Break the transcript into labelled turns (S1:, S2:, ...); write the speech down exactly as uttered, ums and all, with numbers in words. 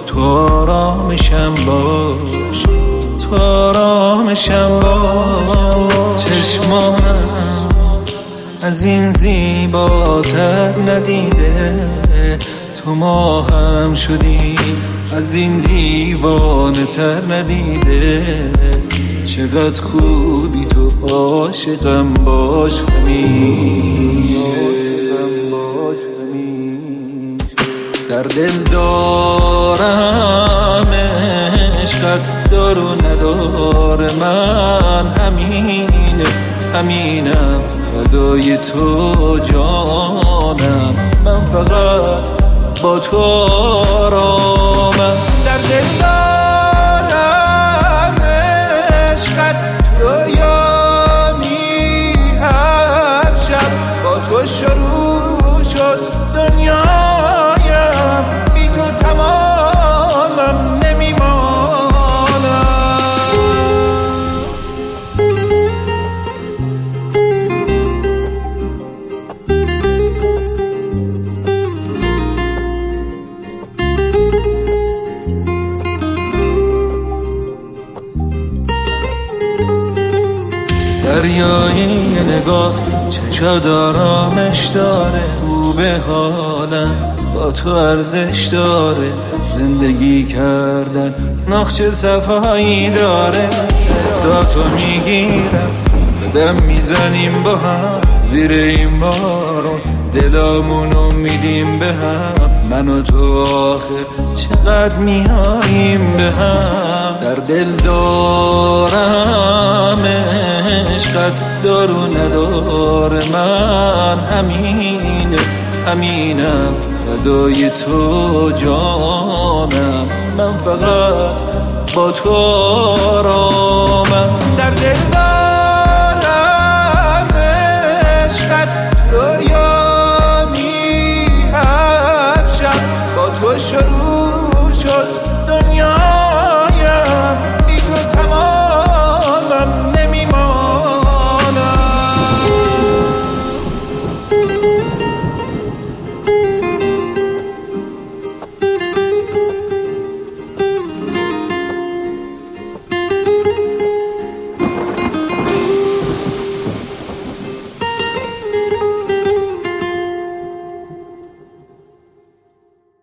S1: تو آرامشم باش، تو آرامشم باش. چشمانم از این زیباتر ندیده، تو ما هم شدی از این دیوانه تر ندیده. چقدر خوبی تو، عاشقم باش همیشه، در دل دارم عشقت دار و ندار من همینه، همینم فدای تو جانم، من فقط با تو آرامم. در دل دارم عشقت رویامی هر شب، با تو شروع شد دنیایم، بی تو تمامم نمیمانم. دریای نگات چقدر آرامش داره، او به حالم با تو ارزش داره. زندگی کردن نقش صفایی داره، دستاتو میگیرم بدم میزنیم با هم، زیر این بارون دلامونو میدیم به هم. من و تو آخر چقدر میاییم به هم، در دل دارم عشقت دار و ندار من همینه، همینم فدای تو جانم، من فقط با تو آرامم. در دل دارم